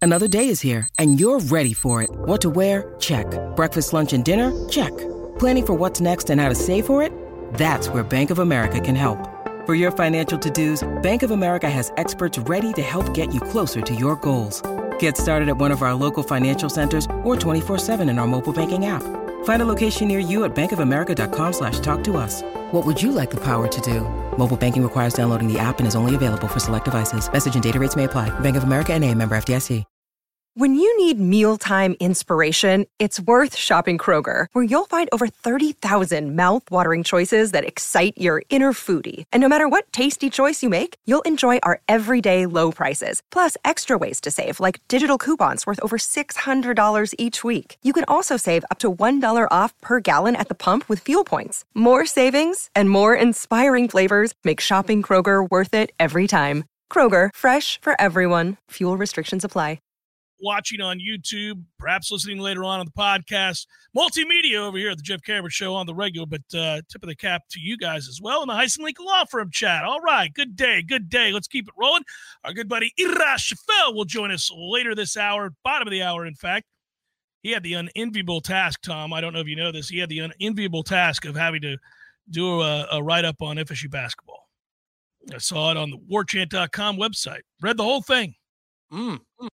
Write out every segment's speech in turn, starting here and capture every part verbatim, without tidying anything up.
Another day is here, and you're ready for it. What to wear? Check. Breakfast, lunch, and dinner? Check. Planning for what's next and how to save for it? That's where Bank of America can help. For your financial to-dos, Bank of America has experts ready to help get you closer to your goals. Get started at one of our local financial centers or twenty-four seven in our mobile banking app. Find a location near you at bankofamerica.com slash talk to us. What would you like the power to do? Mobile banking requires downloading the app and is only available for select devices. Message and data rates may apply. Bank of America N A, member F D I C. When you need mealtime inspiration, it's worth shopping Kroger, where you'll find over thirty thousand mouth-watering choices that excite your inner foodie. And no matter what tasty choice you make, you'll enjoy our everyday low prices, plus extra ways to save, like digital coupons worth over six hundred dollars each week. You can also save up to one dollar off per gallon at the pump with fuel points. More savings and more inspiring flavors make shopping Kroger worth it every time. Kroger, fresh for everyone. Fuel restrictions apply. Watching on YouTube, perhaps listening later on on the podcast. Multimedia over here at the Jeff Cameron Show on the regular, but uh, tip of the cap to you guys as well in the Heisen Lincoln Law Firm chat. All right, good day, good day. Let's keep it rolling. Our good buddy Ira Shafel will join us later this hour, bottom of the hour, in fact. He had the unenviable task, Tom. I don't know if you know this. He had the unenviable task of having to do a, a write-up on F S U basketball. I saw it on the war chant dot com website. Read the whole thing. Mm.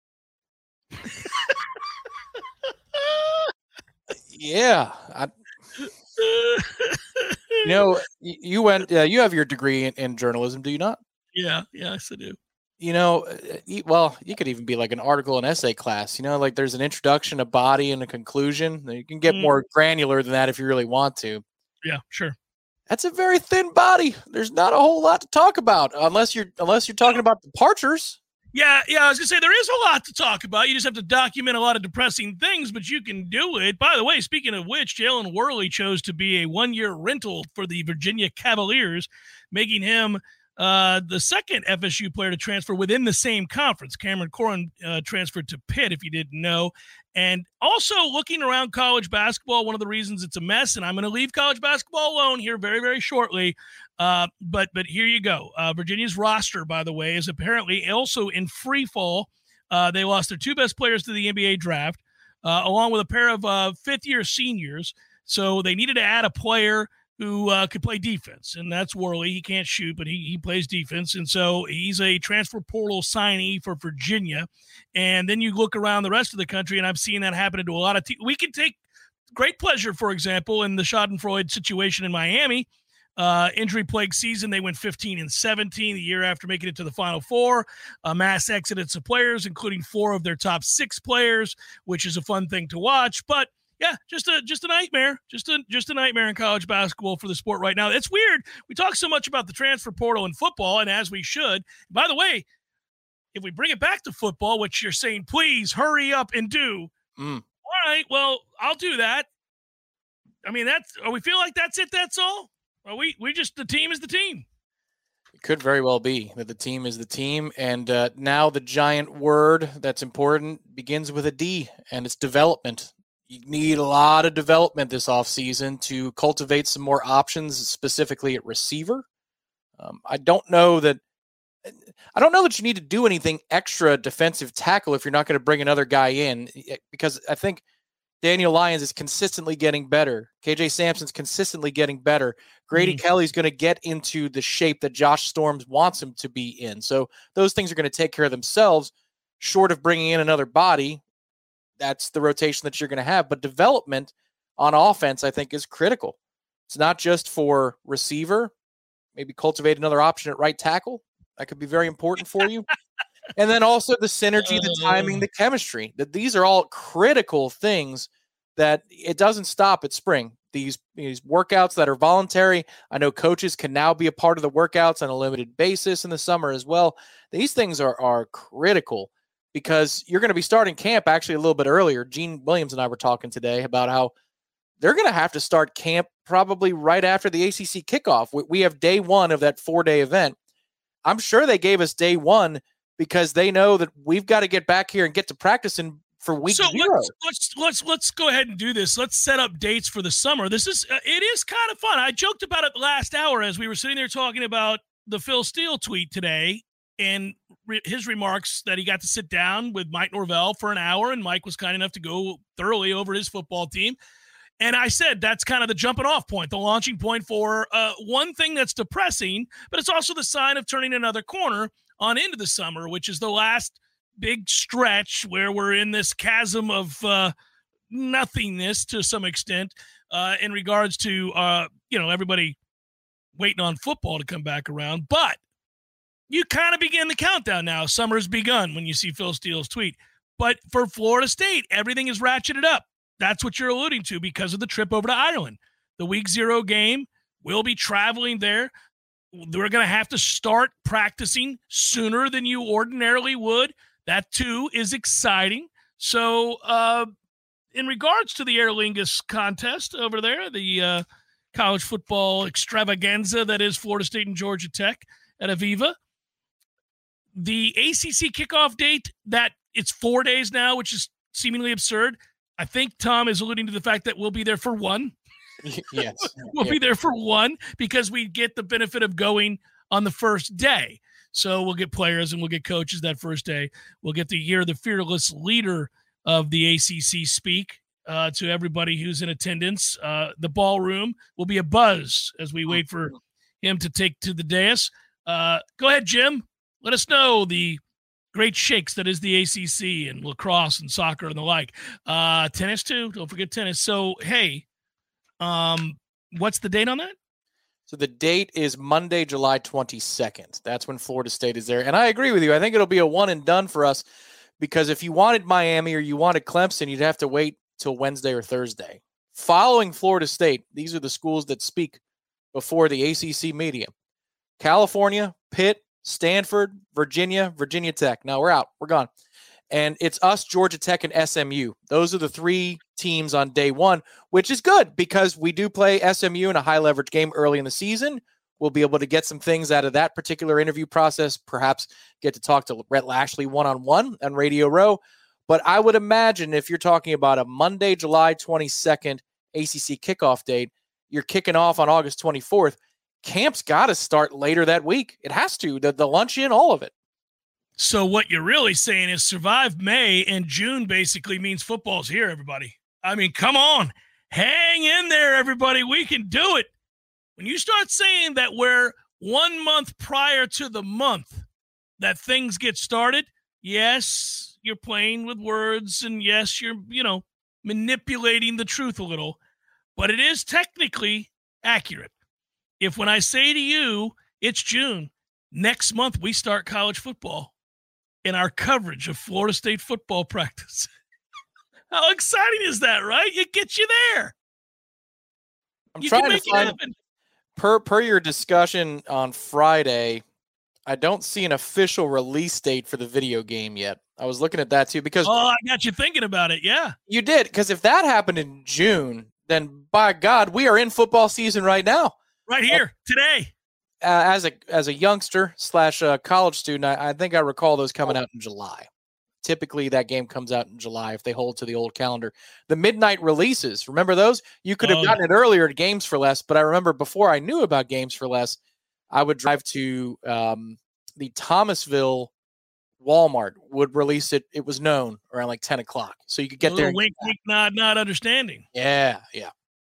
yeah. I, you know, you went, uh, you have your degree in, in journalism, do you not? Yeah. Yes, I do. You know, well, you could even be like an article and essay class, you know, like there's an introduction, a body, and a conclusion. You can get mm. more granular than that if you really want to. Yeah, sure. That's a very thin body. There's not a whole lot to talk about unless you're, unless you're talking about departures. Yeah, yeah, I was going to say, there is a lot to talk about. You just have to document a lot of depressing things, but you can do it. By the way, speaking of which, Jalen Worley chose to be a one-year rental for the Virginia Cavaliers, making him uh, the second F S U player to transfer within the same conference. Cameron Corrin uh, transferred to Pitt, if you didn't know. And also looking around college basketball, one of the reasons it's a mess, and I'm going to leave college basketball alone here very, very shortly, uh, but but here you go. Uh, Virginia's roster, by the way, is apparently also in free fall. Uh, they lost their two best players to the N B A draft, uh, along with a pair of uh, fifth-year seniors. So they needed to add a player who uh, could play defense, and that's Worley. He can't shoot, but he he plays defense, and so he's a transfer portal signee for Virginia. And then you look around the rest of the country, and I've seen that happen to a lot of teams. We can take great pleasure, for example, in the Schadenfreude situation in Miami. Uh, injury plague season, they went fifteen and seventeen the year after making it to the Final Four. A mass exodus of players, including four of their top six players, which is a fun thing to watch. But yeah, just a just a nightmare, just a just a nightmare in college basketball for the sport right now. It's weird. We talk so much about the transfer portal in football, and as we should. By the way, if we bring it back to football, which you're saying, please hurry up and do. Mm. All right, well, I'll do that. I mean, that's. Are we feel like that's it? That's all. Are we we just the team is the team. It could very well be that the team is the team, and uh, now the giant word that's important begins with a D, and it's development. You need a lot of development this offseason to cultivate some more options, specifically at receiver. Um, I don't know that I don't know that you need to do anything extra defensive tackle if you're not going to bring another guy in, because I think Daniel Lyons is consistently getting better. K J Sampson's consistently getting better. Grady mm-hmm. Kelly's going to get into the shape that Josh Storms wants him to be in. So those things are going to take care of themselves, short of bringing in another body. That's the rotation that you're going to have. But development on offense, I think, is critical. It's not just for receiver. Maybe cultivate another option at right tackle. That could be very important for you. And then also the synergy, the timing, the chemistry. That these are all critical things that it doesn't stop at spring. These, these workouts that are voluntary. I know coaches can now be a part of the workouts on a limited basis in the summer as well. These things are, are critical, because you're going to be starting camp actually a little bit earlier. Gene Williams and I were talking today about how they're going to have to start camp probably right after the A C C kickoff. We, we have day one of that four-day event. I'm sure they gave us day one because they know that we've got to get back here and get to practicing for week so zero. Let's, let's let's let's go ahead and do this. Let's set up dates for the summer. This is uh, it is kind of fun. I joked about it last hour as we were sitting there talking about the Phil Steele tweet today. and re- his remarks that he got to sit down with Mike Norvell for an hour, and Mike was kind enough to go thoroughly over his football team. And I said that's kind of the jumping off point, the launching point for uh, one thing that's depressing, but it's also the sign of turning another corner on into the summer, which is the last big stretch where we're in this chasm of uh, nothingness to some extent uh, in regards to, uh, you know, everybody waiting on football to come back around. But you kind of begin the countdown now. Summer's begun when you see Phil Steele's tweet. But for Florida State, everything is ratcheted up. That's what you're alluding to because of the trip over to Ireland. The week zero game, we'll be traveling there. We're going to have to start practicing sooner than you ordinarily would. That, too, is exciting. So, uh, in regards to the Aer Lingus contest over there, the uh, college football extravaganza that is Florida State and Georgia Tech at Aviva, the A C C kickoff date, that it's four days now, which is seemingly absurd. I think Tom is alluding to the fact that we'll be there for one. Yes. we'll yeah. be there for one because we get the benefit of going on the first day. So we'll get players and we'll get coaches that first day. We'll get to hear the fearless leader of the A C C speak uh, to everybody who's in attendance. Uh, the ballroom will be a buzz as we wait for him to take to the dais. Uh, go ahead, Jim. Let us know the great shakes that is the A C C and lacrosse and soccer and the like. Uh, tennis, too. Don't forget tennis. So, hey, um, what's the date on that? So the date is Monday, July twenty-second. That's when Florida State is there. And I agree with you. I think it'll be a one and done for us because if you wanted Miami or you wanted Clemson, you'd have to wait till Wednesday or Thursday. Following Florida State, these are the schools that speak before the A C C media. California, Pitt, Stanford, Virginia, Virginia Tech. Now we're out. We're gone. And it's us, Georgia Tech, and S M U. Those are the three teams on day one, which is good because we do play S M U in a high-leverage game early in the season. We'll be able to get some things out of that particular interview process, perhaps get to talk to Rhett Lashley one-on-one on Radio Row. But I would imagine if you're talking about a Monday, July twenty-second A C C kickoff date, you're kicking off on August twenty-fourth. Camp's got to start later that week. It has to. The, the luncheon, all of it. So what you're really saying is survive May and June basically means football's here, everybody. I mean, come on. Hang in there, everybody. We can do it. When you start saying that we're one month prior to the month that things get started, yes, you're playing with words, and yes, you're, you know, manipulating the truth a little, but it is technically accurate. If when I say to you, it's June, next month we start college football in our coverage of Florida State football practice. How exciting is that, right? It gets you there. I'm you trying can to make find, it happen. Per, per your discussion on Friday, I don't see an official release date for the video game yet. I was looking at that too because oh, I got you thinking about it. Yeah, you did. Because if that happened in June, then by God, we are in football season right now. Right here uh, today. Uh, as a as a youngster slash uh, college student, I, I think I recall those coming out in July. Typically, that game comes out in July if they hold to the old calendar. The midnight releases, remember those? You could have oh. gotten it earlier at Games for Less, but I remember before I knew about Games for Less, I would drive to um, the Thomasville Walmart would release it. It was known around like ten o'clock, so you could get there. Wink, wink, nod, not understanding. Yeah, yeah.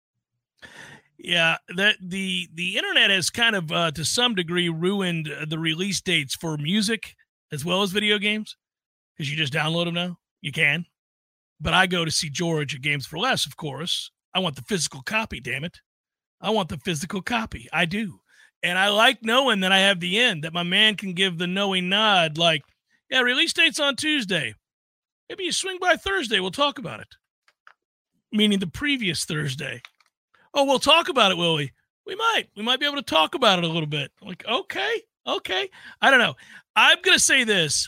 Yeah, that the the internet has kind of, uh, to some degree, ruined the release dates for music as well as video games because you just download them now. You can. But I go to see George at Games for Less, of course. I want the physical copy, damn it. I want the physical copy. I do. And I like knowing that I have the end, that my man can give the knowing nod like, yeah, release date's on Tuesday. Maybe you swing by Thursday. We'll talk about it. Meaning the previous Thursday. Oh, we'll talk about it, will we? We might. We might be able to talk about it a little bit. I'm like, okay, okay. I don't know. I'm going to say this.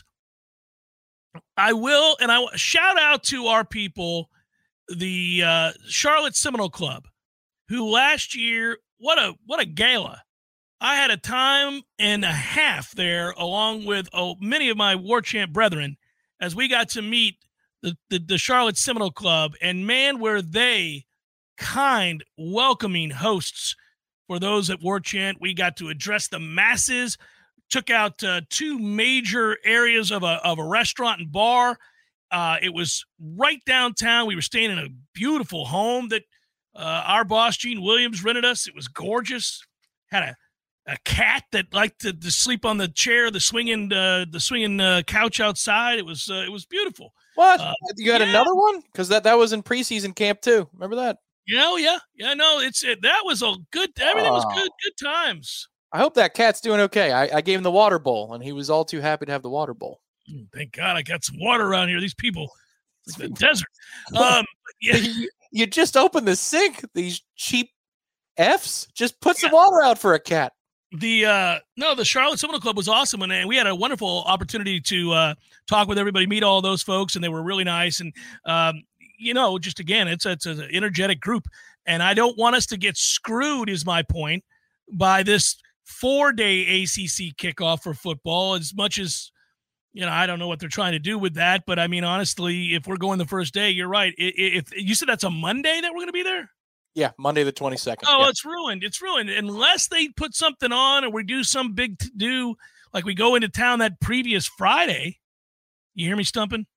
I will, and I shout out to our people, the uh, Charlotte Seminole Club, who last year, what a what a gala. I had a time and a half there along with oh, many of my War Chant brethren as we got to meet the, the, the Charlotte Seminole Club, and man, were they kind, welcoming hosts for those at War Chant. We got to address the masses, took out uh, two major areas of a of a restaurant and bar. Uh, it was right downtown. We were staying in a beautiful home that uh, our boss, Gene Williams, rented us. It was gorgeous. Had a, a cat that liked to, to sleep on the chair, the swinging uh, the swinging uh, couch outside. It was uh, it was beautiful. What? Uh, you had yeah. another one? Because that, that was in preseason camp too. Remember that? Yeah, yeah, yeah. No, it's it, that was a good. Everything was Oh. good. Good times. I hope that cat's doing okay. I, I gave him the water bowl, and he was all too happy to have the water bowl. Thank God I got some water around here. These people, it's the desert. Um, yeah. you, you just opened the sink. These cheap Fs. Just put some water out for a cat. The uh, no, the Charlotte Seminole Club was awesome, and, and we had a wonderful opportunity to uh, talk with everybody, meet all those folks, and they were really nice. And um, you know, just again, it's it's an energetic group, and I don't want us to get screwed. Is my point by this four-day A C C kickoff for football? As much as you know, I don't know what they're trying to do with that, but I mean, honestly, if we're going the first day, you're right. If, if you said that's a Monday that we're going to be there. Yeah, Monday the twenty-second. Oh, yeah. it's ruined. It's ruined. Unless they put something on or we do some big to-do, like we go into town that previous Friday. You hear me stumping?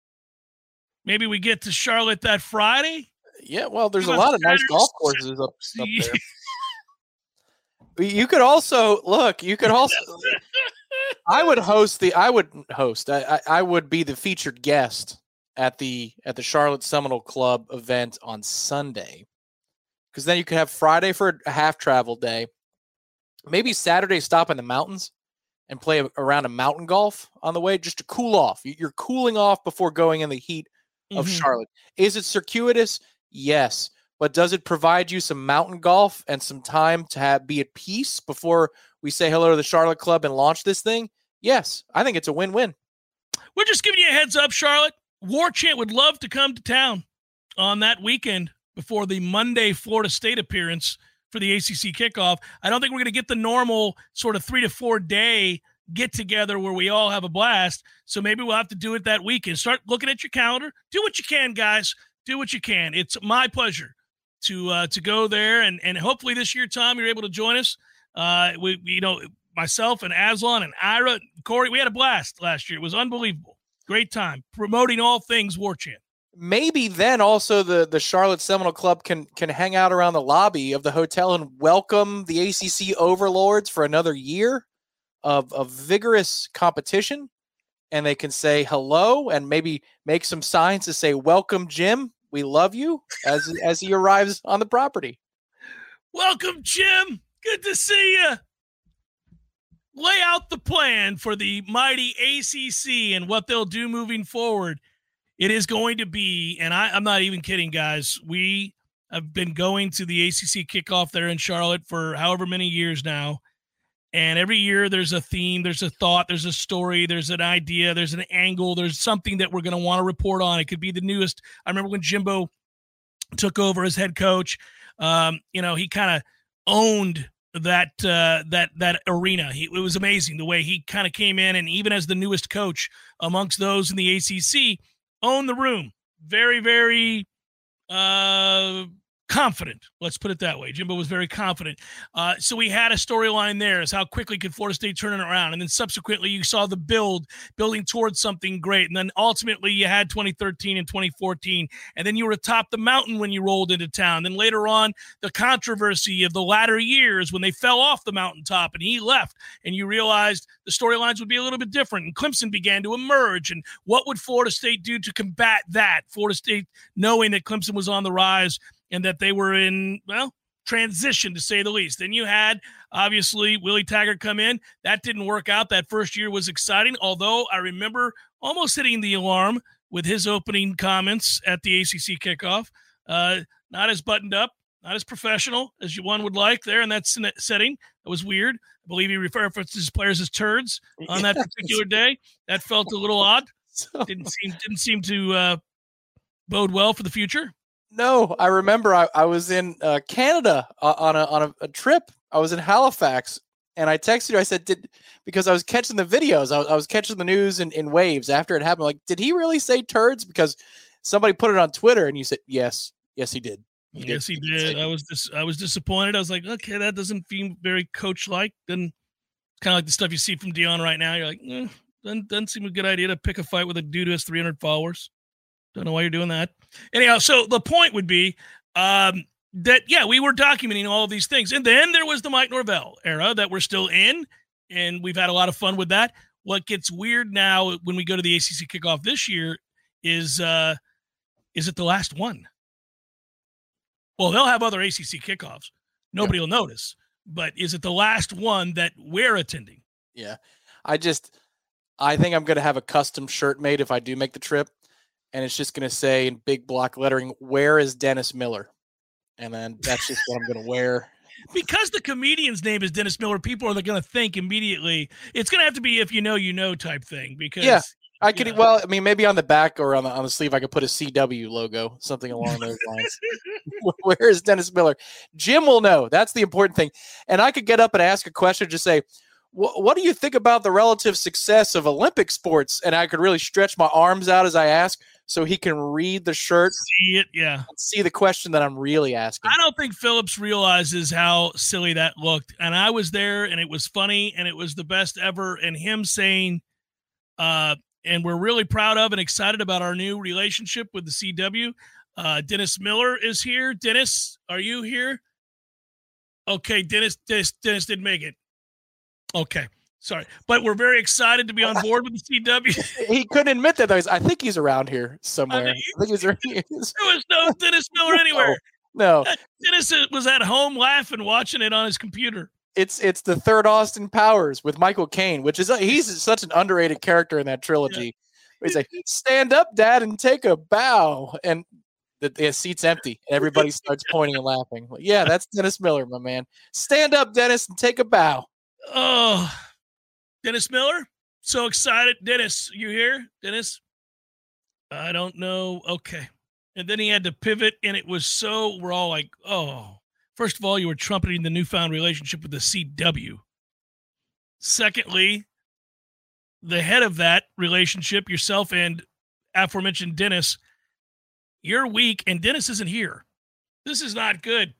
Maybe we get to Charlotte that Friday. Yeah, well, there's Give a us lot of nice Saturday. golf courses up, up there. You could also, look, you could also, I would host the, I would host, I, I, I would be the featured guest at the, at the Charlotte Seminole Club event on Sunday. Because then you could have Friday for a half travel day. Maybe Saturday stop in the mountains and play a, around a mountain golf on the way just to cool off. You're cooling off before going in the heat of Mhm. Charlotte. Is it circuitous? Yes. But does it provide you some mountain golf and some time to have, be at peace before we say hello to the Charlotte Club and launch this thing? Yes. I think it's a win-win. We're just giving you a heads up, Charlotte. War Chant would love to come to town on that weekend before the Monday Florida State appearance for the A C C kickoff. I don't think we're going to get the normal sort of three to four day get together where we all have a blast. So maybe we'll have to do it that weekend. Start looking at your calendar. Do what you can, guys. Do what you can. It's my pleasure to uh, to go there, and and hopefully this year, Tom, you're able to join us. Uh, we, you know, myself and Aslan and Ira, Corey, we had a blast last year. It was unbelievable. Great time promoting all things War Chant. Maybe then also the, the Charlotte Seminole Club can can hang out around the lobby of the hotel and welcome the A C C overlords for another year of, of vigorous competition. And they can say hello and maybe make some signs to say, welcome, Jim. We love you as, as he arrives on the property. Welcome, Jim. Good to see you. Lay out the plan for the mighty A C C and what they'll do moving forward. It is going to be, and I, I'm not even kidding, guys, we have been going to the A C C kickoff there in Charlotte for however many years now. And every year there's a theme, there's a thought, there's a story, there's an idea, there's an angle, there's something that we're going to want to report on. It could be the newest. I remember when Jimbo took over as head coach, um, you know, he kind of owned that uh, that that arena. He, it was amazing the way he kind of came in, and even as the newest coach amongst those in the A C C, owned the room. Very, very uh, confident. Let's put it that way. Jimbo was very confident. Uh, so we had a storyline there is how quickly could Florida State turn it around. And then subsequently you saw the build, building towards something great. And then ultimately you had twenty thirteen and twenty fourteen. And then you were atop the mountain when you rolled into town. Then later on, the controversy of the latter years when they fell off the mountaintop and he left. And you realized the storylines would be a little bit different. And Clemson began to emerge. And what would Florida State do to combat that? Florida State knowing that Clemson was on the rise and that they were in, well, transition, to say the least. Then you had, obviously, Willie Taggart come in. That didn't work out. That first year was exciting, although I remember almost hitting the alarm with his opening comments at the A C C kickoff. Uh, not as buttoned up, not as professional as you one would like there in that setting. That was weird. I believe he referenced his players as turds on that particular day. That felt a little odd. Didn't seem, didn't seem to uh, bode well for the future. No, I remember I, I was in uh, Canada uh, on a on a, a trip. I was in Halifax, and I texted you. I said, "Did," because I was catching the videos. I was, I was catching the news in, in waves after it happened. Like, did he really say turds? Because somebody put it on Twitter, and you said, "Yes, yes, he did." He yes, did. he did. I was dis- I was disappointed. I was like, okay, that doesn't seem very coach-like. Then kind of like the stuff you see from Dion right now. You're like, eh, doesn't, doesn't seem a good idea to pick a fight with a dude who has three hundred followers. Don't know why you're doing that. Anyhow, so the point would be um, that, yeah, we were documenting all of these things. And then there was the Mike Norvell era that we're still in, and we've had a lot of fun with that. What gets weird now when we go to the A C C kickoff this year is, uh, is it the last one? Well, they'll have other A C C kickoffs. Nobody yeah. will notice. But is it the last one that we're attending? Yeah. I just, I think I'm going to have a custom shirt made if I do make the trip. And it's just going to say in big block lettering, where is Dennis Miller? And then that's just what I'm going to wear. Because the comedian's name is Dennis Miller, people are going to think immediately. It's going to have to be if you know, you know type thing. Because yeah, I could, know. well, I mean, maybe on the back or on the, on the sleeve, I could put a C W logo, something along those lines. Where is Dennis Miller? Jim will know. That's the important thing. And I could get up and ask a question, just say, what do you think about the relative success of Olympic sports? And I could really stretch my arms out as I ask so he can read the shirt. See it, yeah. See the question that I'm really asking. I don't think Phillips realizes how silly that looked. And I was there, and it was funny, and it was the best ever. And him saying, uh, and we're really proud of and excited about our new relationship with the C W. Uh, Dennis Miller is here. Dennis, are you here? Okay, Dennis, Dennis, Dennis didn't make it. Okay, sorry. But we're very excited to be on board with the C W. He couldn't admit that, though. I think he's around here somewhere. I, mean, I think he's around here. There was no Dennis Miller anywhere. No. no. Dennis was at home laughing, watching it on his computer. It's it's the third Austin Powers with Michael Caine, which is, a, he's such an underrated character in that trilogy. Yeah. He's like, stand up, Dad, and take a bow. And the, the seat's empty. And everybody starts pointing and laughing. Like, yeah, that's Dennis Miller, my man. Stand up, Dennis, and take a bow. Oh, Dennis Miller. So excited. Dennis, you here? Dennis? I don't know. Okay. And then he had to pivot, and it was so, we're all like, oh. First of all, you were trumpeting the newfound relationship with the C W. Secondly, the head of that relationship, yourself and aforementioned Dennis, you're weak, and Dennis isn't here. This is not good.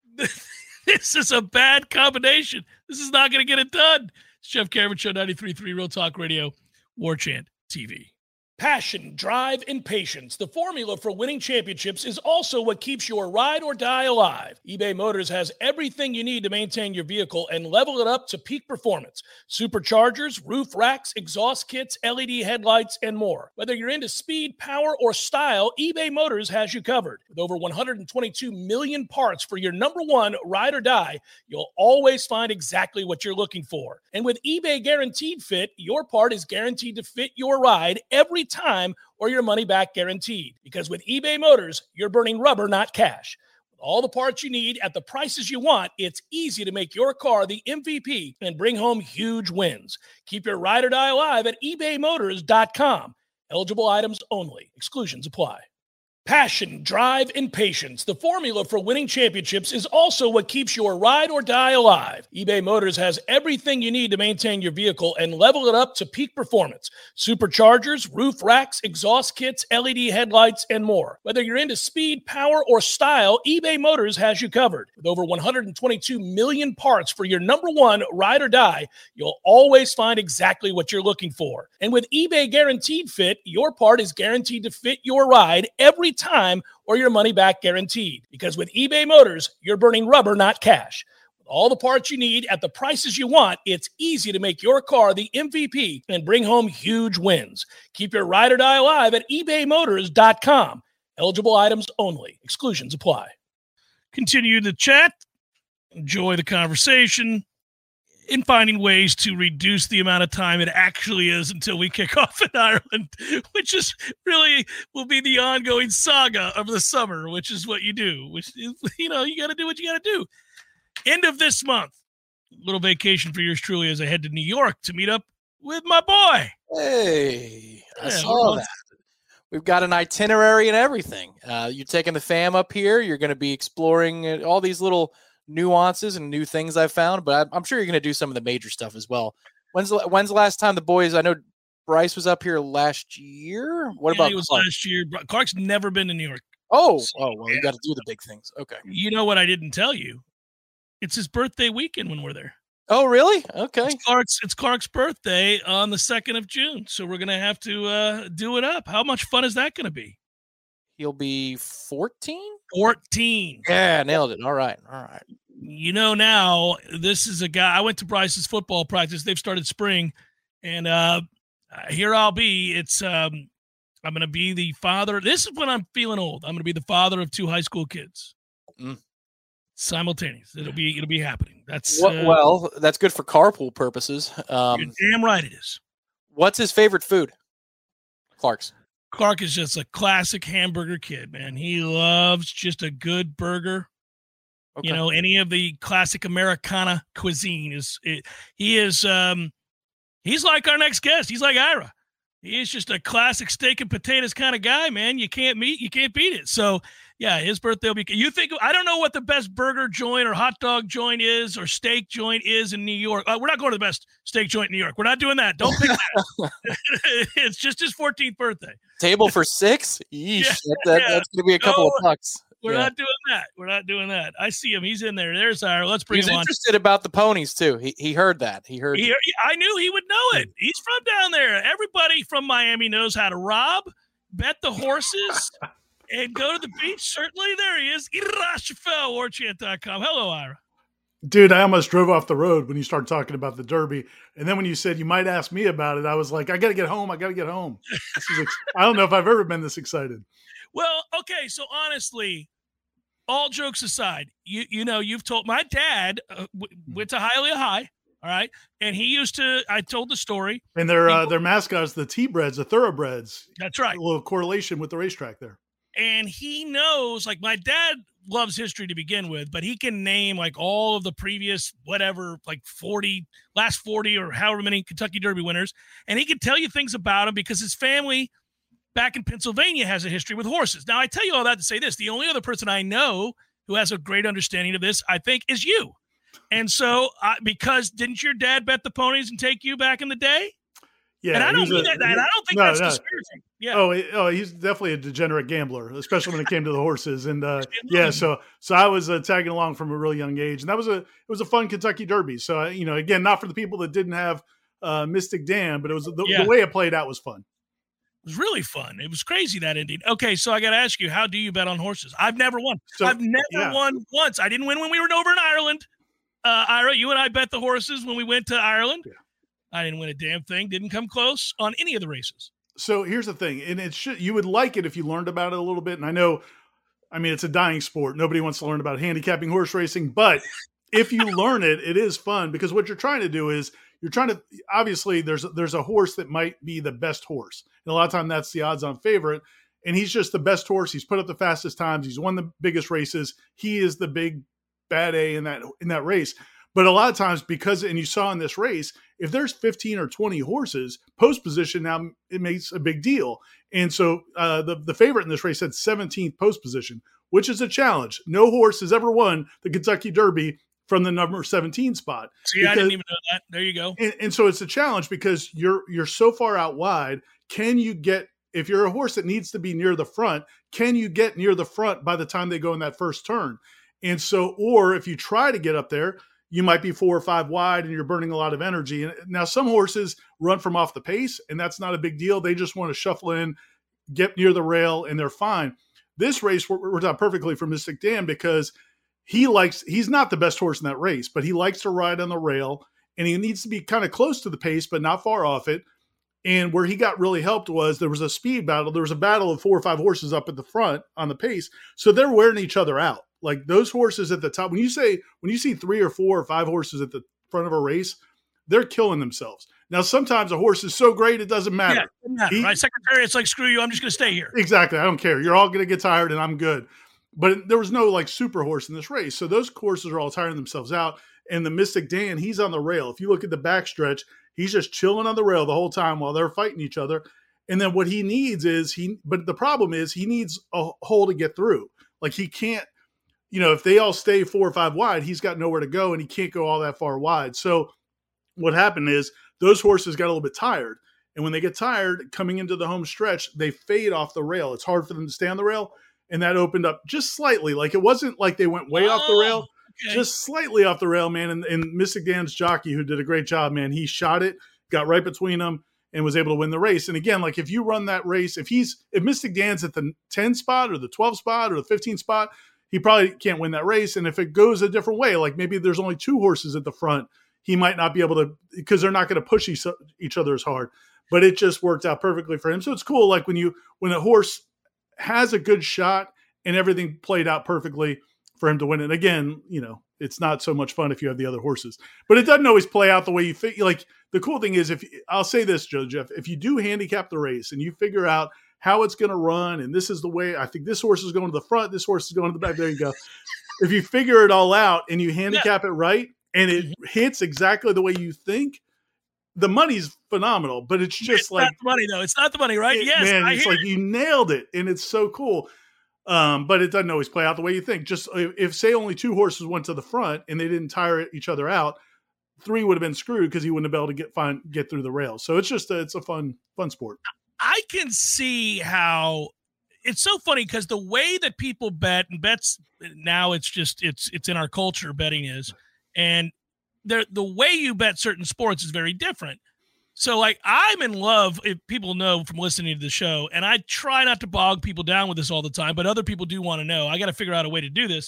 This is a bad combination. This is not going to get it done. It's Jeff Cameron Show, ninety-three point three Real Talk Radio, War Chant T V. Passion, drive, and patience. The formula for winning championships is also what keeps your ride or die alive. eBay Motors has everything you need to maintain your vehicle and level it up to peak performance. Superchargers, roof racks, exhaust kits, L E D headlights, and more. Whether you're into speed, power, or style, eBay Motors has you covered. With over one hundred twenty-two million parts for your number one ride or die, you'll always find exactly what you're looking for. And with eBay Guaranteed Fit, your part is guaranteed to fit your ride every time or your money back guaranteed. Because with eBay Motors, you're burning rubber, not cash. With all the parts you need at the prices you want, it's easy to make your car the M V P and bring home huge wins. Keep your ride or die alive at ebay motors dot com. Eligible items only. Exclusions apply. Passion, drive, and patience. The formula for winning championships is also what keeps your ride or die alive. eBay Motors has everything you need to maintain your vehicle and level it up to peak performance. Superchargers, roof racks, exhaust kits, L E D headlights, and more. Whether you're into speed, power, or style, eBay Motors has you covered. With over one hundred twenty-two million parts for your number one ride or die, you'll always find exactly what you're looking for. And with eBay Guaranteed Fit, your part is guaranteed to fit your ride every time or your money back guaranteed. Because with eBay Motors, you're burning rubber, not cash. With all the parts you need at the prices you want, it's easy to make your car the M V P and bring home huge wins. Keep your ride or die alive at ebay motors dot com. Eligible items only. Exclusions apply. Continue the chat. Enjoy the conversation. In finding ways to reduce the amount of time it actually is until we kick off in Ireland, which is really will be the ongoing saga of the summer, which is what you do, which is, you know, you got to do what you got to do. End of this month, little vacation for yours truly as I head to New York to meet up with my boy. Hey, I yeah, saw that. We've got an itinerary and everything. Uh, you're taking the fam up here. You're going to be exploring all these little nuances and new things I found, but I'm sure you're going to do some of the major stuff as well. When's the, when's the last time the boys? I know Bryce was up here last year. What yeah, about he was Clark? last year? Clark's never been to New York. Oh, so, oh, well, yeah. You got to do the big things. Okay. You know what I didn't tell you? It's his birthday weekend when we're there. Oh, really? Okay. It's Clark's, it's Clark's birthday on the second of June, so we're going to have to uh, do it up. How much fun is that going to be? He'll be fourteen? fourteen. Yeah, nailed it. All right. All right. You know, now this is a guy. I went to Bryce's football practice. They've started spring, and uh, here I'll be. It's um, I'm going to be the father. This is when I'm feeling old. I'm going to be the father of two high school kids. Mm. Simultaneous. It'll be it'll be happening. That's uh, well, that's good for carpool purposes. Um, you're damn right it is. What's his favorite food? Clark's. Clark is just a classic hamburger kid, man. He loves just a good burger. Okay. You know, any of the classic Americana cuisine is it, he is um he's like our next guest. He's like Ira. He is just a classic steak and potatoes kind of guy, man. You can't meet, you can't beat it. So yeah, his birthday will be. You think I don't know what the best burger joint or hot dog joint is or steak joint is in New York. Uh, we're not going to the best steak joint in New York. We're not doing that. Don't pick that. It's just his fourteenth birthday. Table for six? Yeesh, yeah, that, that, yeah. that's going to be a couple no, of bucks. We're yeah. not doing that. We're not doing that. I see him. He's in there. There's our. Let's bring He's him on. He's interested about the ponies too. He he heard that. He heard. He, I knew he would know it. He's from down there. Everybody from Miami knows how to rob, bet the horses, and go to the beach. Certainly, there he is. Ira Schoffel, war chant dot com. Hello, Ira. Dude, I almost drove off the road when you started talking about the Derby. And then when you said you might ask me about it, I was like, I got to get home. I got to get home. This is ex- I don't know if I've ever been this excited. Well, okay. So honestly, all jokes aside, you you know, you've told my dad uh, w- went to Hialeah High. All right. And he used to, I told the story. And their, uh, their mascots, the T-Breds, the Thoroughbreds. That's right. A little correlation with the racetrack there. And he knows, like my dad loves history to begin with, but he can name like all of the previous, whatever, like forty, last forty or however many Kentucky Derby winners. And he can tell you things about them because his family back in Pennsylvania has a history with horses. Now, I tell you all that to say this. The only other person I know who has a great understanding of this, I think, is you. And so, uh, because didn't your dad bet the ponies and take you back in the day? Yeah, and I don't mean a, that. And I don't think no, that's no. disparaging. Yeah. Oh, oh, he's definitely a degenerate gambler, especially when it came to the horses. And uh, yeah, so so I was uh, tagging along from a really young age, and that was a it was a fun Kentucky Derby. So uh, you know, again, not for the people that didn't have uh, Mystic Dan, but it was the, yeah. the way it played out was fun. It was really fun. It was crazy that ending. Okay, so I got to ask you, how do you bet on horses? I've never won. So, I've never yeah. won once. I didn't win when we were over in Ireland. Uh, Ira, you and I bet the horses when we went to Ireland. Yeah. I didn't win a damn thing. Didn't come close on any of the races. So here's the thing, and it should you would like it if you learned about it a little bit. And I know, I mean, it's a dying sport. Nobody wants to learn about handicapping horse racing, but if you learn it, it is fun because what you're trying to do is you're trying to obviously there's there's a horse that might be the best horse, and a lot of time that's the odds-on favorite, and he's just the best horse. He's put up the fastest times. He's won the biggest races. He is the big bad A in that in that race. But a lot of times, because, and you saw in this race, if there's fifteen or twenty horses, post position now, it makes a big deal. And so uh, the, the favorite in this race had seventeenth post position, which is a challenge. No horse has ever won the Kentucky Derby from the number seventeen spot. See, because, I didn't even know that. There you go. And, and so it's a challenge because you're you're so far out wide. Can you get, if you're a horse that needs to be near the front, can you get near the front by the time they go in that first turn? And so, or if you try to get up there, you might be four or five wide and you're burning a lot of energy. And now some horses run from off the pace, and that's not a big deal. They just want to shuffle in, get near the rail, and they're fine. This race worked out perfectly for Mystic Dan because he likes, he's not the best horse in that race, but he likes to ride on the rail, and he needs to be kind of close to the pace, but not far off it. And where he got really helped was there was a speed battle. There was a battle of four or five horses up at the front on the pace. So they're wearing each other out. Like those horses at the top, when you say, when you see three or four or five horses at the front of a race, they're killing themselves. Now, sometimes a horse is so great, it doesn't matter. Yeah, it doesn't matter, he, right? Secretary, it's like, screw you, I'm just going to stay here. Exactly. I don't care. You're all going to get tired and I'm good. But there was no like super horse in this race. So those horses are all tiring themselves out. And the Mystic Dan, he's on the rail. If you look at the backstretch, he's just chilling on the rail the whole time while they're fighting each other. And then what he needs is he, but the problem is he needs a hole to get through. Like he can't, you know, if they all stay four or five wide, he's got nowhere to go and he can't go all that far wide. So what happened is those horses got a little bit tired. And when they get tired coming into the home stretch, they fade off the rail. It's hard for them to stay on the rail. And that opened up just slightly. Like it wasn't like they went way oh, off the rail, Okay. just slightly off the rail, man. And, and Mystic Dan's jockey, who did a great job, man, he shot it, got right between them, and was able to win the race. And again, like if you run that race, if he's if Mystic Dan's at the ten spot or the twelve spot or the fifteen spot, he probably can't win that race. And if it goes a different way, like maybe there's only two horses at the front, he might not be able to, because they're not going to push each, each other as hard. But it just worked out perfectly for him. So it's cool, like when you when a horse has a good shot and everything played out perfectly for him to win it. Again, you know, it's not so much fun if you have the other horses, but it doesn't always play out the way you think. Like the cool thing is, if I'll say this, Joe Jeff, if you do handicap the race and you figure out how it's going to run, and this is the way I think this horse is going to the front, this horse is going to the back. There you go. If you figure it all out and you handicap yeah. it right, and it hits exactly the way you think, the money's phenomenal. But it's just it's like not the money, though. It's not the money, right? It, yes, man. I It's hear like it. you nailed it, and it's so cool. Um, but it doesn't always play out the way you think. Just if, if say only two horses went to the front and they didn't tire each other out, three would have been screwed because he wouldn't have been able to get find, get through the rails. So it's just a, it's a fun fun sport. I can see how it's so funny because the way that people bet and bets now, it's just it's it's in our culture. Betting is, and the the way you bet certain sports is very different. So, like, I'm in love, if people know from listening to the show, and I try not to bog people down with this all the time, but other people do want to know. I got to figure out a way to do this.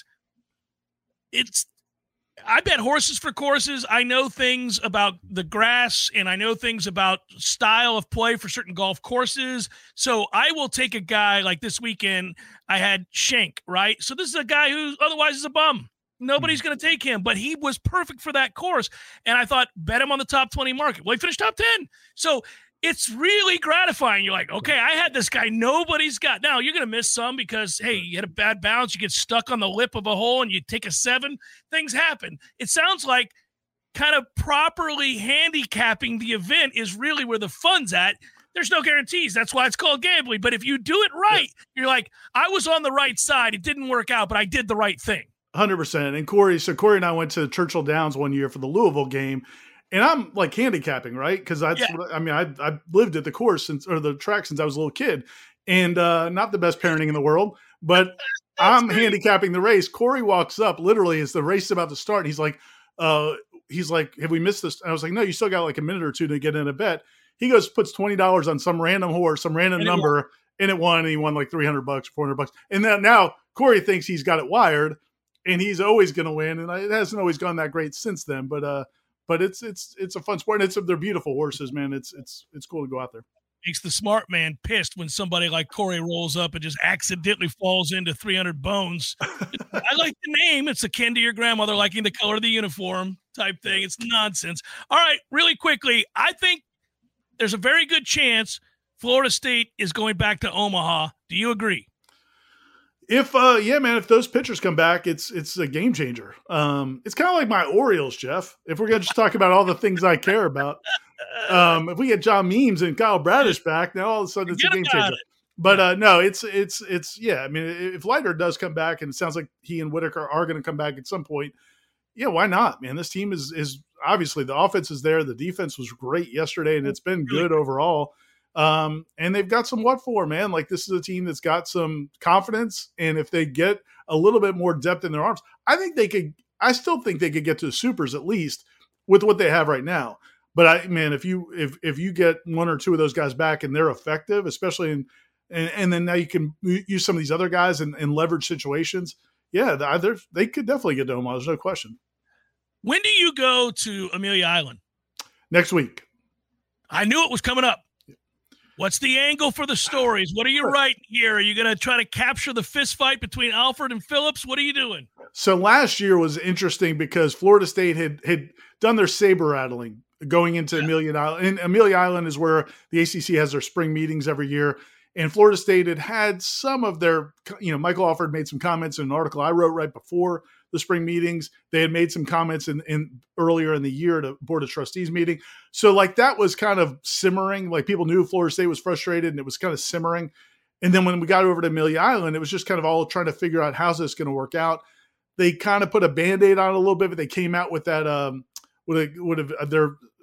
It's, I bet horses for courses. I know things about the grass, and I know things about style of play for certain golf courses. So I will take a guy like this weekend. I had Schenk, right? So this is a guy who otherwise is a bum. Nobody's going to take him, but he was perfect for that course. And I thought, bet him on the top twenty market. Well, he finished top ten. So it's really gratifying. You're like, okay, I had this guy nobody's got. Now, you're going to miss some because, hey, you had a bad bounce. You get stuck on the lip of a hole and you take a seven. Things happen. It sounds like kind of properly handicapping the event is really where the fun's at. There's no guarantees. That's why it's called gambling. But if you do it right, yeah. you're like, I was on the right side. It didn't work out, but I did the right thing. one hundred percent. And Corey, so Corey and I went to Churchill Downs one year for the Louisville game, and I'm like handicapping, right? Because that's yeah. what I mean. I I lived at the course since or the track since I was a little kid, and uh, not the best parenting in the world, but I'm great. handicapping the race. Corey walks up literally as the race is about to start. And he's like, uh, he's like, have we missed this? And I was like, no, you still got like a minute or two to get in a bet. He goes, puts twenty dollars on some random horse, some random and number, it and it won. And he won like three hundred bucks, four hundred bucks. And then now Corey thinks he's got it wired. And he's always going to win, and it hasn't always gone that great since then. But uh, but it's it's it's a fun sport. And it's they're beautiful horses, man. It's it's it's cool to go out there. Makes the smart man pissed when somebody like Corey rolls up and just accidentally falls into three hundred bones. I like the name; it's akin to your grandmother liking the color of the uniform type thing. It's nonsense. All right, really quickly, I think there's a very good chance Florida State is going back to Omaha. Do you agree? If uh yeah, man, if those pitchers come back, it's it's a game changer. Um, it's kind of like my Orioles, Jeff. If we're gonna just talk about all the things I care about, um, if we get John Means and Kyle Bradish back, now all of a sudden it's a game changer. It. But uh, no, it's it's it's yeah. I mean, if Leiter does come back, and it sounds like he and Whitaker are going to come back at some point, yeah, why not, man? This team is is obviously the offense is there. The defense was great yesterday, and it's been good overall. Um, and they've got some what for, man. Like, this is a team that's got some confidence. And if they get a little bit more depth in their arms, I think they could, I still think they could get to the supers at least with what they have right now. But I, man, if you, if, if you get one or two of those guys back and they're effective, especially in, and, and then now you can use some of these other guys in, in leverage situations. Yeah. They could definitely get to Omaha. There's no question. When do you go to Amelia Island? Next week. I knew it was coming up. What's the angle for the stories? What are you writing here? Are you going to try to capture the fist fight between Alfred and Phillips? What are you doing? So last year was interesting because Florida State had had done their saber rattling going into yeah. Amelia Island. And Amelia Island is where the A C C has their spring meetings every year. And Florida State had had some of their, you know, Michael Alford made some comments in an article I wrote right before the spring meetings. They had made some comments in, in earlier in the year at a Board of Trustees meeting. So like that was kind of simmering. Like people knew Florida State was frustrated and it was kind of simmering. And then when we got over to Amelia Island, it was just kind of all trying to figure out how's this going to work out. They kind of put a Band-Aid on it a little bit, but they came out with that, um, with a, with a, their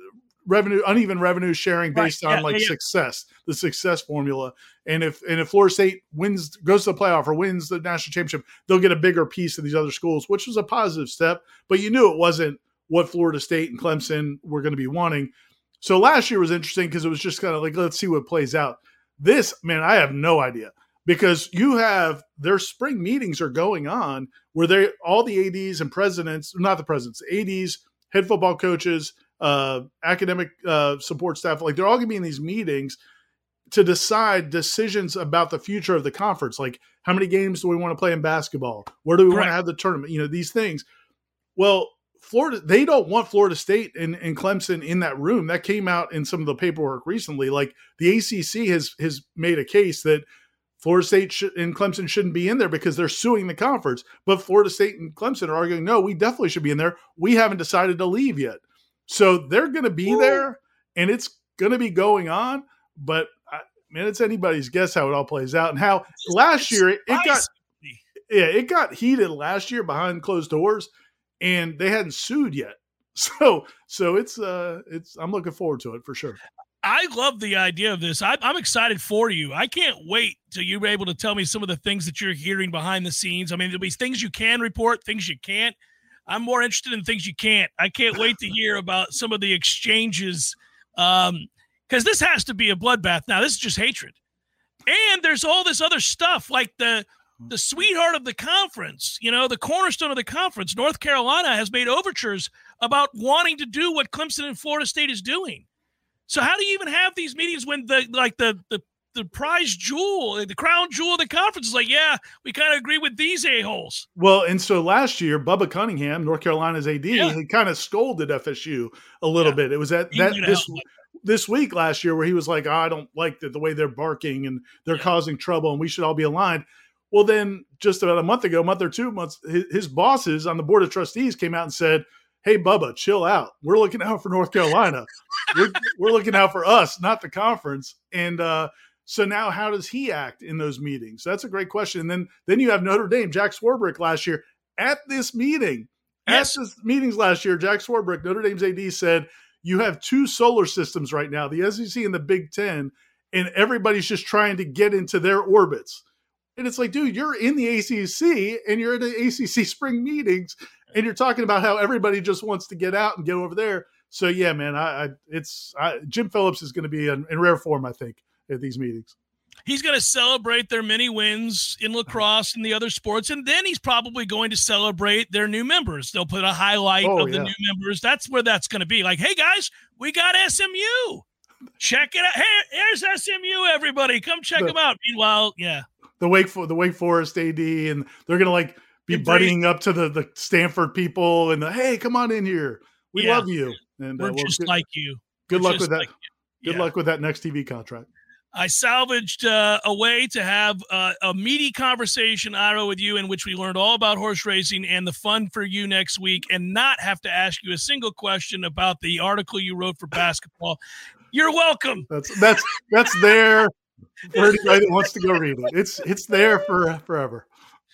revenue, uneven revenue sharing based right. on yeah, like yeah, yeah. success, the success formula. And if and if Florida State wins, goes to the playoff or wins the national championship, they'll get a bigger piece of these other schools, which was a positive step. But you knew it wasn't what Florida State and Clemson were going to be wanting. So last year was interesting because it was just kind of like, let's see what plays out. This, man, I have no idea, because you have their spring meetings are going on where they all the A Ds and presidents, not the presidents, A Ds, head football coaches, uh, academic uh, support staff, like they're all going to be in these meetings to decide decisions about the future of the conference. Like, how many games do we want to play in basketball? Where do we Correct. want to have the tournament? You know, these things. Well, Florida, they don't want Florida State and, and Clemson in that room. That came out in some of the paperwork recently. Like, the A C C has has made a case that Florida State sh- and Clemson shouldn't be in there because they're suing the conference. But Florida State and Clemson are arguing, no, we definitely should be in there. We haven't decided to leave yet. So they're going to be Ooh. there, and it's going to be going on. But, I, man, it's anybody's guess how it all plays out. And how last year it, it got yeah, it got heated last year behind closed doors, and they hadn't sued yet. So so it's uh it's I'm looking forward to it for sure. I love the idea of this. I, I'm excited for you. I can't wait till you're able to tell me some of the things that you're hearing behind the scenes. I mean, there'll be things you can report, things you can't. I'm more interested in things you can't. I can't wait to hear about some of the exchanges, um, because this has to be a bloodbath. Now, this is just hatred. And there's all this other stuff, like the the sweetheart of the conference, you know, the cornerstone of the conference. North Carolina has made overtures about wanting to do what Clemson and Florida State is doing. So how do you even have these meetings when the like the the the prize jewel, the crown jewel of the conference is like, yeah, we kind of agree with these a-holes. Well, and so last year, Bubba Cunningham, North Carolina's A D, Yeah. he kind of scolded F S U a little Yeah. bit. It was at He that knew to this help. this week last year where he was like, oh, I don't like the, the way they're barking and they're Yeah. causing trouble and we should all be aligned. Well, then just about a month ago, a month or two months, his, his bosses on the board of trustees came out and said, hey, Bubba, chill out. We're looking out for North Carolina. we're, we're looking out for us, not the conference. And uh, so now how does he act in those meetings? That's a great question. And then, then you have Notre Dame, Jack Swarbrick last year at this meeting. Yes. At this meetings last year, Jack Swarbrick, Notre Dame's A D, said, you have two solar systems right now, the S E C and the Big Ten, and everybody's just trying to get into their orbits. And it's like, dude, you're in the A C C and you're at the A C C spring meetings and you're talking about how everybody just wants to get out and get over there. So yeah, man, I, I it's I, Jim Phillips is going to be in, in rare form, I think, at these meetings. He's going to celebrate their many wins in lacrosse and the other sports, and then he's probably going to celebrate their new members. They'll put a highlight Oh, of the yeah. new members. That's where that's going to be. Like, hey, guys, we got S M U. Check it out. Hey, here's S M U, everybody. Come check The- them out. Meanwhile, yeah. The Wake For- the Wake Forest A D, and they're going to like be Embrace- buddying up to the, the Stanford people and the, hey, come on in here. We Yeah. love you. And We're uh, well, just good, like you. good We're luck just with that. like you. Good Yeah. luck with that next T V contract. I salvaged uh, a way to have uh, a meaty conversation, Ira, with you in which we learned all about horse racing and the fun for you next week and not have to ask you a single question about the article you wrote for basketball. You're welcome. That's that's that's there for anybody that wants to go read it. It's it's there for forever.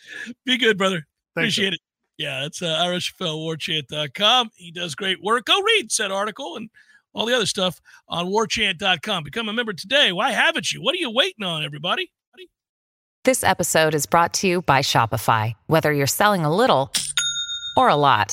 Be good, brother. Thanks, Appreciate it. Yeah, it's uh, Ira Schoffel, war chant dot com. He does great work. Go read said article and all the other stuff on war chant dot com. Become a member today. Why haven't you? What are you waiting on, everybody? This episode is brought to you by Shopify. Whether you're selling a little or a lot,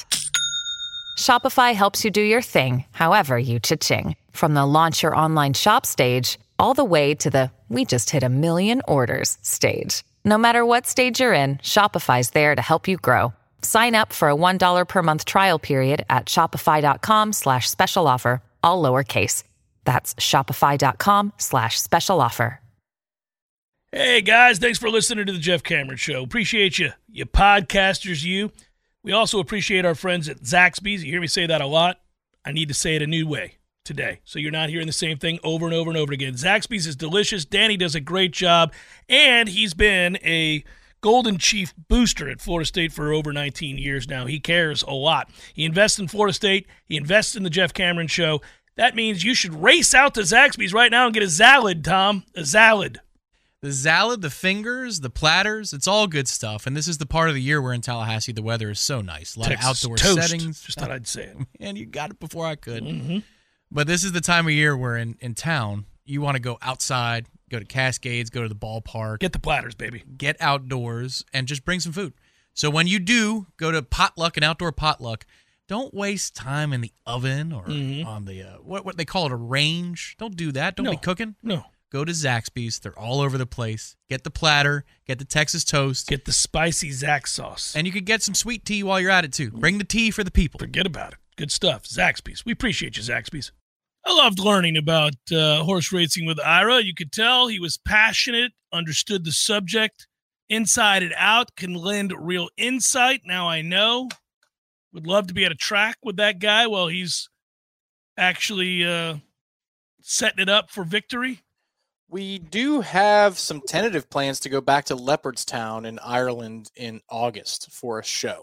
Shopify helps you do your thing, however you cha-ching. From the launch your online shop stage, all the way to the we just hit a million orders stage. No matter what stage you're in, Shopify's there to help you grow. Sign up for a one dollar per month trial period at shopify.com slash special offer, all lowercase. That's shopify.com slash special offer. Hey, guys, thanks for listening to the Jeff Cameron Show. Appreciate you, you podcasters, you. We also appreciate our friends at Zaxby's. You hear me say that a lot. I need to say it a new way today, so you're not hearing the same thing over and over and over again. Zaxby's is delicious. Danny does a great job, and he's been a Golden Chief booster at Florida State for over nineteen years now. He cares a lot. He invests in Florida State. He invests in the Jeff Cameron Show. That means you should race out to Zaxby's right now and get a Zalad, Tom. A Zalad. The Zalad, the fingers, the platters, it's all good stuff. And this is the part of the year where in Tallahassee the weather is so nice. A lot Texas of outdoor toast. settings. Just thought I'd say it. Man, you got it before I could. Mm-hmm. But this is the time of year where in, in town, you want to go outside, go to Cascades, go to the ballpark. Get the platters, baby. Get outdoors and just bring some food. So when you do go to potluck, an outdoor potluck, don't waste time in the oven or mm-hmm. on the, uh, what, what they call it, a range. Don't do that. Don't no. be cooking. No. Go to Zaxby's. They're all over the place. Get the platter. Get the Texas toast. Get the spicy Zax sauce. And you could get some sweet tea while you're at it, too. Bring the tea for the people. Forget about it. Good stuff. Zaxby's. We appreciate you, Zaxby's. I loved learning about uh, horse racing with Ira. You could tell he was passionate, understood the subject inside and out, can lend real insight. Now I know. Would love to be at a track with that guy while he's actually uh, setting it up for victory. We do have some tentative plans to go back to Leopardstown in Ireland in August for a show.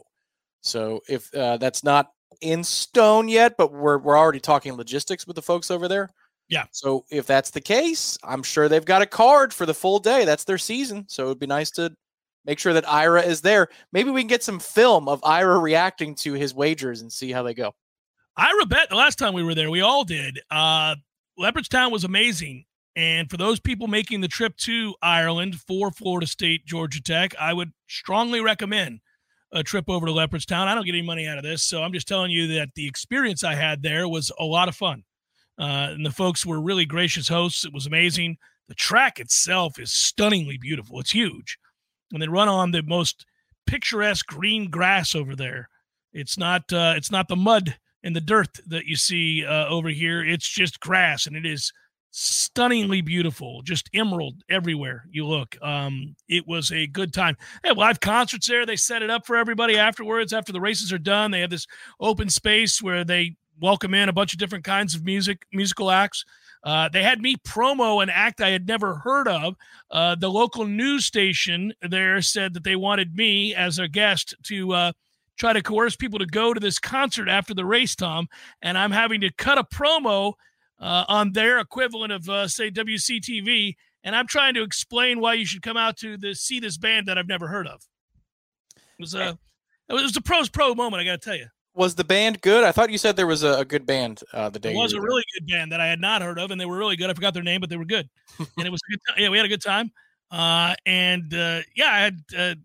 So if uh, that's not in stone yet, but we're we're already talking logistics with the folks over there. Yeah. So if that's the case, I'm sure they've got a card for the full day. That's their season. So it'd be nice to make sure that Ira is there. Maybe we can get some film of Ira reacting to his wagers and see how they go. Ira bet the last time we were there, we all did. Uh, Leopardstown was amazing. And for those people making the trip to Ireland for Florida State, Georgia Tech, I would strongly recommend a trip over to Leopardstown. I don't get any money out of this, so I'm just telling you that the experience I had there was a lot of fun. Uh, and the folks were really gracious hosts. It was amazing. The track itself is stunningly beautiful. It's huge. And they run on the most picturesque green grass over there. It's not uh, it's not the mud and the dirt that you see uh, over here. It's just grass, and it is stunningly beautiful, just emerald everywhere you look. Um, it was a good time. They have live concerts there. They set it up for everybody afterwards. After the races are done, they have this open space where they welcome in a bunch of different kinds of music, musical acts. Uh, they had me promo an act I had never heard of. Uh, the local news station there said that they wanted me as a guest to uh, try to coerce people to go to this concert after the race, Tom, and I'm having to cut a promo Uh, on their equivalent of, uh, say, W C T V, and I'm trying to explain why you should come out to the, see this band that I've never heard of. It was a, it was a pros pro moment, I got to tell you. Was the band good? I thought you said there was a, a good band uh, the day. It was a really good band that I had not heard of, and they were really good. I forgot their name, but they were good, and it was a good time. Yeah, we had a good time. Uh, and uh, yeah, I had, uh,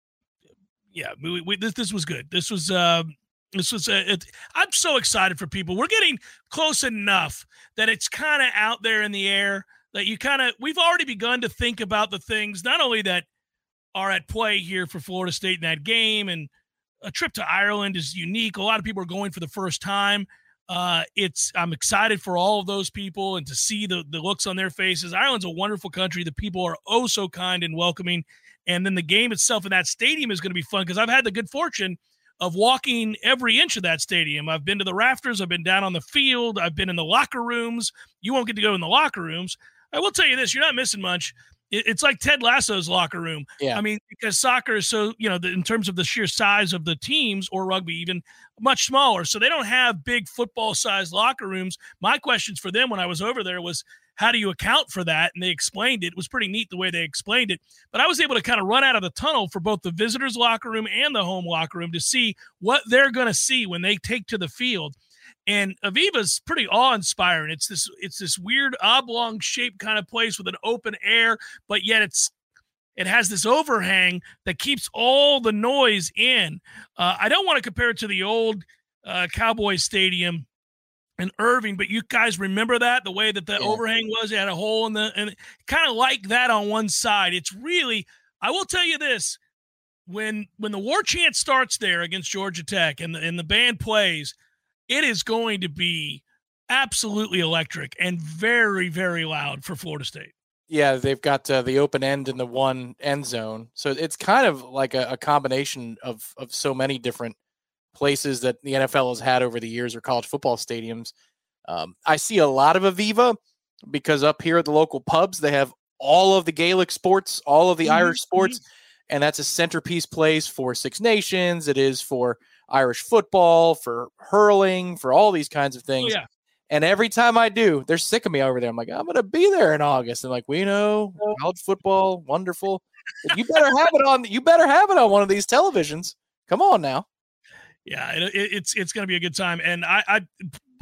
yeah, we, we, this this was good. This was. Uh, This was a, it, I'm so excited for people. We're getting close enough that it's kind of out there in the air that you kind of, we've already begun to think about the things, not only that are at play here for Florida State in that game, and a trip to Ireland is unique. A lot of people are going for the first time. Uh, it's, I'm excited for all of those people and to see the, the looks on their faces. Ireland's a wonderful country. The people are oh so kind and welcoming. And then the game itself in that stadium is going to be fun because I've had the good fortune of walking every inch of that stadium. I've been to the rafters. I've been down on the field. I've been in the locker rooms. You won't get to go in the locker rooms. I will tell you this, you're not missing much. It's like Ted Lasso's locker room. Yeah. I mean, because soccer is so, you know, the, in terms of the sheer size of the teams, or rugby even, much smaller. So they don't have big football-sized locker rooms. My questions for them when I was over there was, how do you account for that? And they explained it. It was pretty neat the way they explained it. But I was able to kind of run out of the tunnel for both the visitors' locker room and the home locker room to see what they're going to see when they take to the field. And Aviva's pretty awe-inspiring. It's this it's this weird oblong-shaped kind of place with an open air, but yet it's it has this overhang that keeps all the noise in. Uh, I don't want to compare it to the old uh, Cowboys Stadium in Irving, but you guys remember that, the way that the yeah. overhang was? It had a hole in the – and kind of like that on one side. It's really – I will tell you this. When when the war chant starts there against Georgia Tech and the, and the band plays – it is going to be absolutely electric and very, very loud for Florida State. Yeah, they've got uh, the open end in the one end zone. So it's kind of like a, a combination of, of so many different places that the N F L has had over the years, or college football stadiums. Um, I see a lot of Aviva because up here at the local pubs, they have all of the Gaelic sports, all of the mm-hmm. Irish sports, and that's a centerpiece place for Six Nations. It is for Irish football, for hurling, for all these kinds of things. Oh, yeah. And every time I do, they're sick of me over there. I'm like, I'm going to be there in August. And like, we know college football, wonderful. You better have it on. You better have it on one of these televisions. Come on now. Yeah, it, it, it's it's going to be a good time. And I, I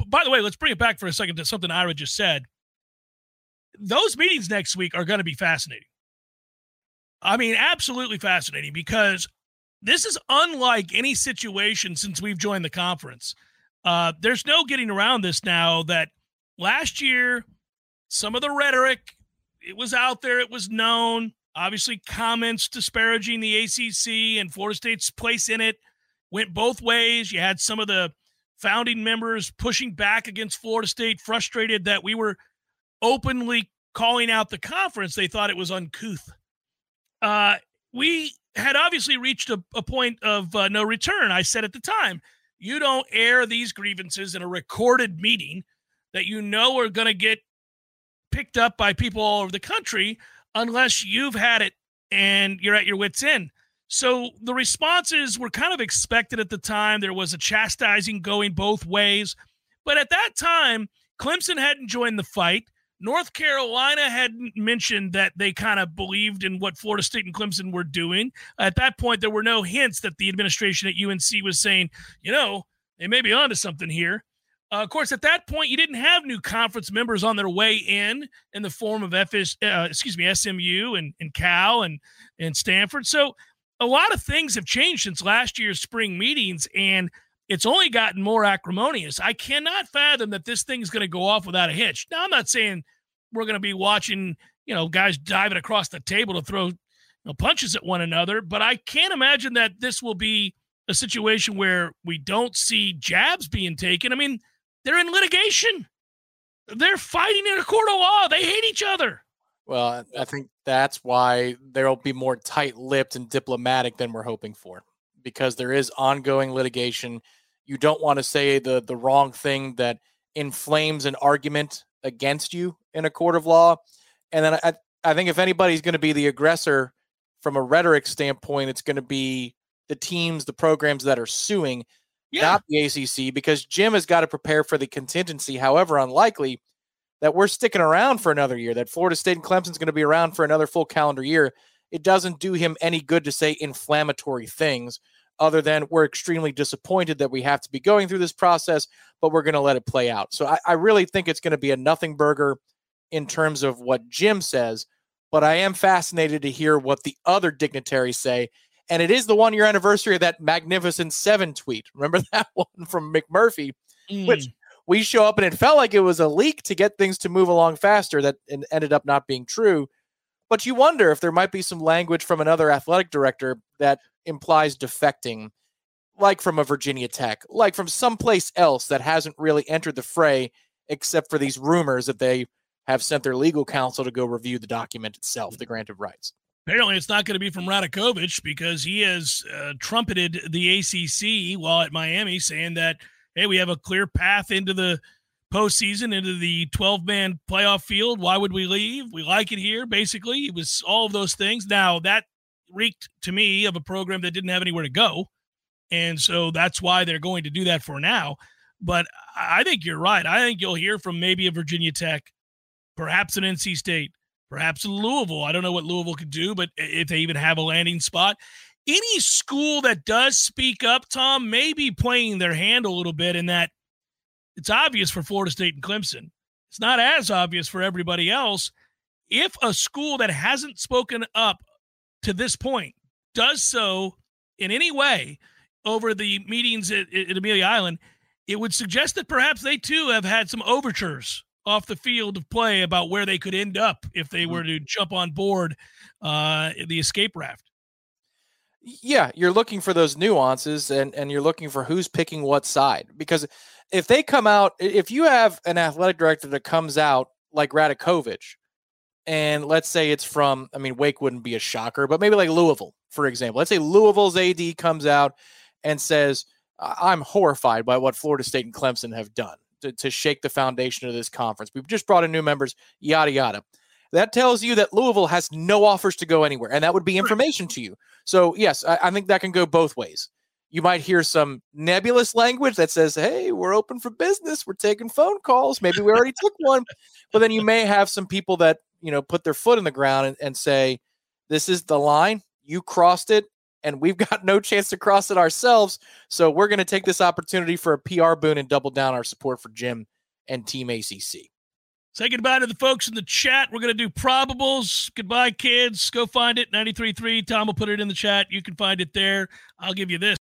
by the way, let's bring it back for a second to something Ira just said. Those meetings next week are going to be fascinating. I mean, absolutely fascinating, because this is unlike any situation since we've joined the conference. Uh, there's no getting around this now that last year, some of the rhetoric, it was out there, it was known. Obviously, comments disparaging the A C C and Florida State's place in it went both ways. You had some of the founding members pushing back against Florida State, frustrated that we were openly calling out the conference. They thought it was uncouth. Uh, we had obviously reached a, a point of uh, no return. I said at the time, you don't air these grievances in a recorded meeting that you know are going to get picked up by people all over the country unless you've had it and you're at your wit's end. So the responses were kind of expected at the time. There was a chastising going both ways. But at that time, Clemson hadn't joined the fight. North Carolina had mentioned that they kind of believed in what Florida State and Clemson were doing. At that point, there were no hints that the administration at U N C was saying, you know, they may be onto something here. Uh, of course, at that point, you didn't have new conference members on their way in in the form of F S, uh, excuse me, S M U and, and Cal and, and Stanford. So a lot of things have changed since last year's spring meetings, and it's only gotten more acrimonious. I cannot fathom that this thing's going to go off without a hitch. Now, I'm not saying we're going to be watching, you know, guys diving across the table to throw, you know, punches at one another, but I can't imagine that this will be a situation where we don't see jabs being taken. I mean, they're in litigation. They're fighting in a court of law. They hate each other. Well, I think that's why there'll be more tight-lipped and diplomatic than we're hoping for, because there is ongoing litigation. You don't want to say the the wrong thing that inflames an argument against you in a court of law. And then I, I think if anybody's going to be the aggressor from a rhetoric standpoint, it's going to be the teams, the programs that are suing, yeah. not the A C C, because Jim has got to prepare for the contingency, however unlikely, that we're sticking around for another year, that Florida State and Clemson's going to be around for another full calendar year. It doesn't do him any good to say inflammatory things other than we're extremely disappointed that we have to be going through this process, but we're going to let it play out. So I, I really think it's going to be a nothing burger in terms of what Jim says, but I am fascinated to hear what the other dignitaries say. And it is the one-year anniversary of that Magnificent Seven tweet. Remember that one from McMurphy, mm. which we show up and it felt like it was a leak to get things to move along faster that ended up not being true. But you wonder if there might be some language from another athletic director that implies defecting, like from a Virginia Tech, like from someplace else that hasn't really entered the fray, except for these rumors that they have sent their legal counsel to go review the document itself, the grant of rights. Apparently, it's not going to be from Radakovich, because he has uh, trumpeted the A C C while at Miami, saying that, hey, we have a clear path into the postseason, into the twelve-man playoff field. Why would we leave? We like it here, basically. It was all of those things. Now, that reeked to me of a program that didn't have anywhere to go, and so that's why they're going to do that for now. But I think you're right. I think you'll hear from maybe a Virginia Tech, perhaps an N C State, perhaps a Louisville. I don't know what Louisville could do, but if they even have a landing spot. Any school that does speak up, Tom, may be playing their hand a little bit in that it's obvious for Florida State and Clemson. It's not as obvious for everybody else. If a school that hasn't spoken up to this point does so in any way over the meetings at, at Amelia Island, it would suggest that perhaps they too have had some overtures off the field of play about where they could end up if they were to jump on board uh, the escape raft. Yeah, you're looking for those nuances, and, and you're looking for who's picking what side. Because if they come out, if you have an athletic director that comes out like Radakovich, and let's say it's from, I mean, Wake wouldn't be a shocker, but maybe like Louisville, for example. Let's say Louisville's A D comes out and says, I'm horrified by what Florida State and Clemson have done to, to shake the foundation of this conference. We've just brought in new members, yada, yada. That tells you that Louisville has no offers to go anywhere, and that would be information to you. So, yes, I, I think that can go both ways. You might hear some nebulous language that says, hey, we're open for business. We're taking phone calls. Maybe we already took one. But then you may have some people that, you know, put their foot in the ground and, and say, this is the line. You crossed it. and we've got no chance to cross it ourselves. So we're going to take this opportunity for a P R boon and double down our support for Jim and Team A C C. Say goodbye to the folks in the chat. We're going to do probables. Goodbye, kids. Go find it, ninety-three point three. Tom will put it in the chat. You can find it there. I'll give you this.